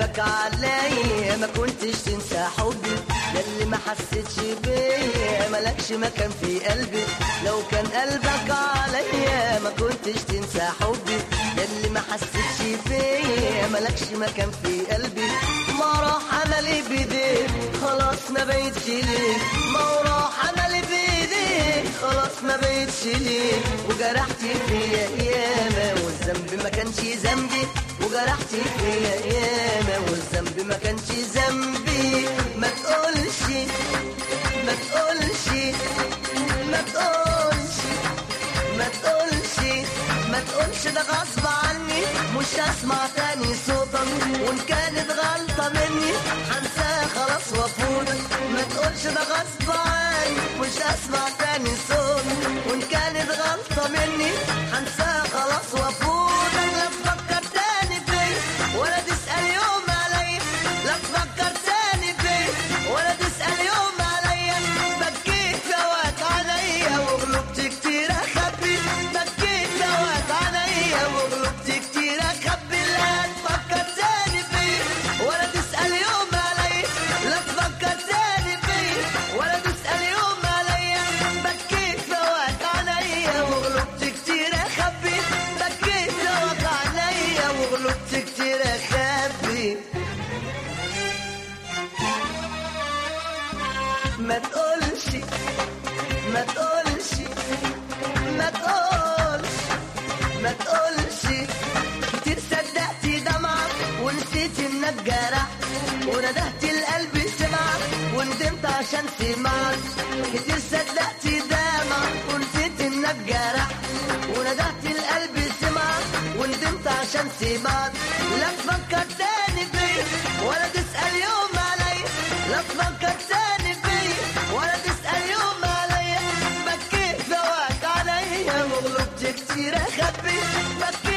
قلبك عليا ما كنتش تنسى حبي، ياللي ما حسيتش بيا ملكش مكان في قلبي. لو كان قلبك عليا ما كنتش تنسى حبي، ياللي ما حسيتش بيا ملكش مكان في قلبي. ما راح انا اللي بايديك خلاص ما بقتش ليك، ما راح انا اللي بايديك خلاص ما بقتش ليك. وجرحت فيا ياما والذنب ما كانش ذنبي، وجرحت فيا ياما والذنب ما كانش ذنبي. ما تقولش ما تقولش ما تقولش ما تقولش ما تقولش ده غصب عني، مش هسمع تاني صوتك وان كانت غلطة مني هنساها خلاص وافوتك. ما تقولش ده غصب عني، مش هسمع تاني صوتك وان كانت غلطة مني هنساها خلاص وافوتك. لا تفكر تاني فيا ولا تسأل يوم عليا، لا تفكر تاني فيا ولا تسأل يوم عليا. بكيت فوات عليا وغلبت كتير اخبي، بكيت فوات عليا وغلبت كتير اخبي. لا تفكر تاني فيا ولا تسأل يوم عليا، لا تفكر تاني فيا ولا تسأل يوم عليا. بكيت فوات عليا وغلبت كتير اخبي، بكيت فوات عليا وغلبت كتير اخبي. ما تقولش ما تقولش ما تقولش ما تقولش كتير صدقت دمعك ونسيت انك جرحت، وندهت القلب سمعك وندمت عشان سمعك. كتير صدقت دمعك ونسيت انك جرحت، وندهت القلب سمعك وندمت عشان سمعك. لا تفكر تاني فيا ولا تسأل يوم عليا، لا تفكر تاني فيا ولا تسأل يوم عليا. بكيت فوات عليا وغلبت كتير اخبي،